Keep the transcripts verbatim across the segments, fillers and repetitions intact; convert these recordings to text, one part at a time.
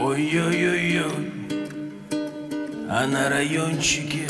Ой-ой-ой-ой, а на райончике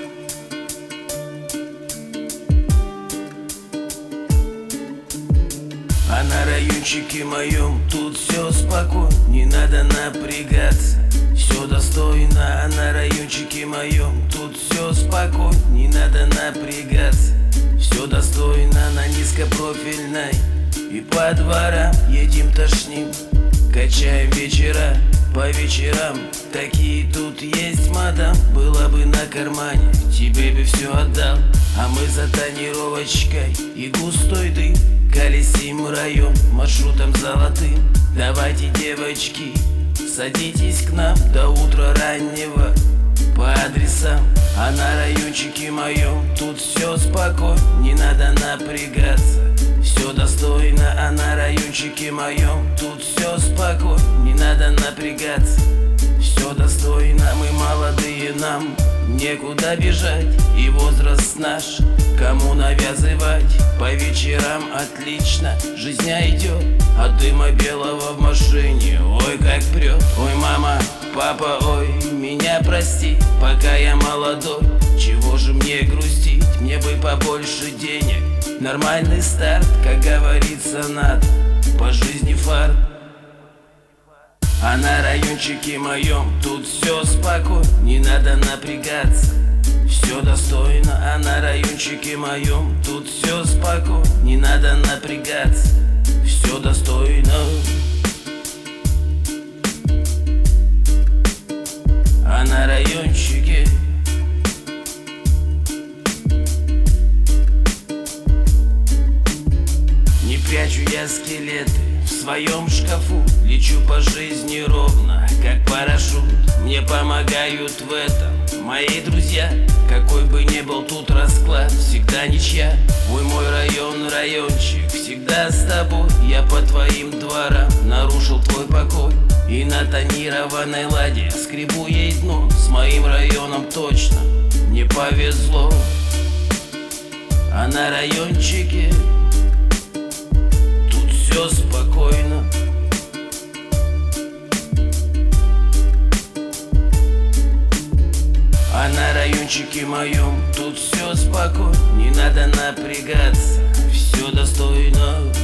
А на райончике моем тут все спокойно, не надо напрягаться, все достойно. А на райончике моем тут все спокойно, не надо напрягаться, все достойно. На низкопрофильной и по дворам едем тошним, качаем вечера по вечерам. Такие тут есть, мадам, было бы на кармане, тебе бы все отдал. А мы за тонировочкой и густой дым колесим район маршрутом золотым. Давайте, девочки, садитесь к нам до утра раннего по адресам. А на райончике моем тут все спокойно, не надо напрягаться, все достойно. А на райончике моем тут все спокойно, не надо напрягаться, все достойно. Мы молодые, нам некуда бежать, и возраст наш кому навязывать. По вечерам отлично жизня идет, от дыма белого в машине ой как прет. Ой, мама, папа, ой, меня прости, пока я молодой, чего же мне грустить, мне бы побольше денег, нормальный старт, как говорится, надо по жизни фарт. А на райончике моем тут все спокойно, не надо напрягаться, все достойно. А на райончике моем тут все спокойно, не надо напрягаться, все достойно. А на райончике не прячу я скелеты в своем шкафу, лечу по жизни ровно, как парашют. Мне помогают в этом мои друзья, какой бы ни был тут расклад, всегда ничья. Ой, мой район, райончик, всегда с тобой. Я по твоим дворам нарушил твой покой, и на тонированной ладе скребу ей дно. С моим районом точно не повезло. А на райончике тут все спокойно. А на райончике моем тут все спокойно, не надо напрягаться, все достойно.